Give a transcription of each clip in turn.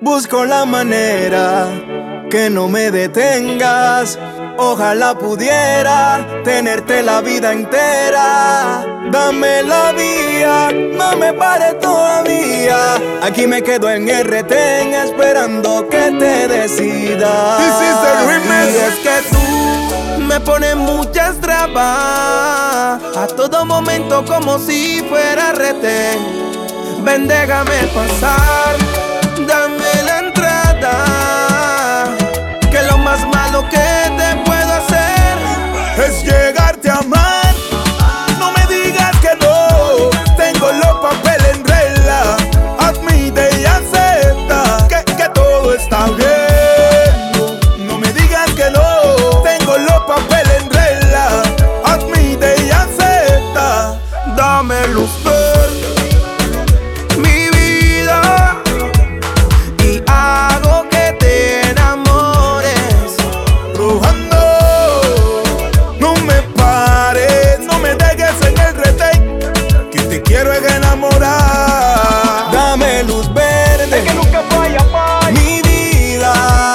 Busco la manera que no me detengas. Ojalá pudiera tenerte la vida entera. Dame la vía, no me pare todavía. Aquí me quedo en el retén esperando que te decidas. This is the remix. Y es que tú me pones muchas trabas a todo momento como si fuera retén. Ven, déjame pasar, dame la entrada, que lo más malo que te puedo hacer es llegarte a amar. No me digas que no, tengo los papeles en regla. Admite y acepta que todo está bien. No me digas que no, tengo los papeles en regla. Admite y acepta. dame luz verde, mi vida, y hago que te enamores. Rojando, no me pares, no me dejes en el retén, que te quiero enamorar. Dame luz verde, Que nunca falla, mi vida,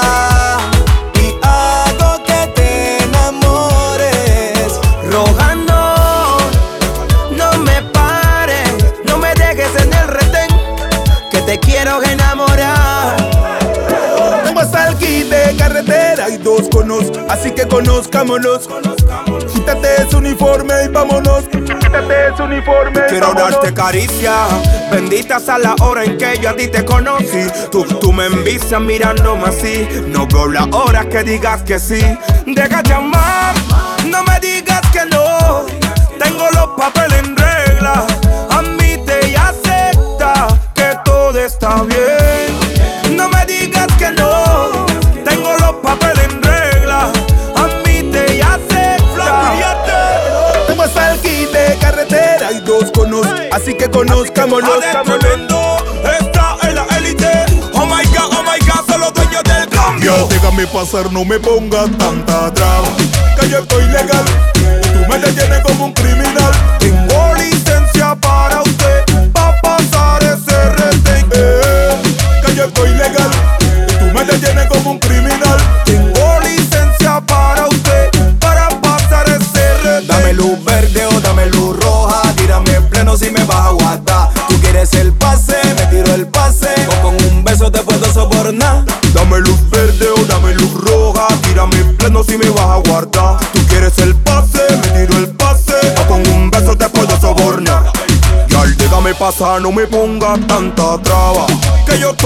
y hago que te enamores. rogando, no me pares, no me dejes en el retén, que te quiero enamorar. Tengo hasta el kit de carretera y dos conos, así que conozcámonos. Quítate ese uniforme y vámonos. Quítate ese uniforme y Quiero vámonos. darte caricia, benditas a la hora en que yo a ti te conocí. Tú me envicias mirándome así, no veo la hora que digas que sí. Déjate amar, no me digas que no, tengo los papeles en regla. Admite y acepta que todo está bien. No me digas que no, tengo los papeles en regla. Admite y acepta. Tengo hasta el kit de carretera y dos conos, así que conozcámonos. Tremendo, está en la élite. Oh my God, solo dueño del cambio. Ya déjame pasar, no me pongas tanta traba, que yo estoy legal y tú me detienes como un criminal. Tengo licencia para usted, pa' pasar ese retén. Que yo estoy legal y tú me detienes como un criminal. Tengo licencia para usted, para pasar ese retén. Dame luz verde o dame luz roja. Tírame en pleno si me vas a aguantar. Tú quieres el pase, me tiro el pase, o con un beso te puedo sobornar. Dame luz verde o dame luz roja, tírame en pleno si me vas a guardar. Tú quieres el pase, me tiro el pase, o con un beso te puedo sobornar. Y al déjame pasar, no me pongas tanta traba, que yo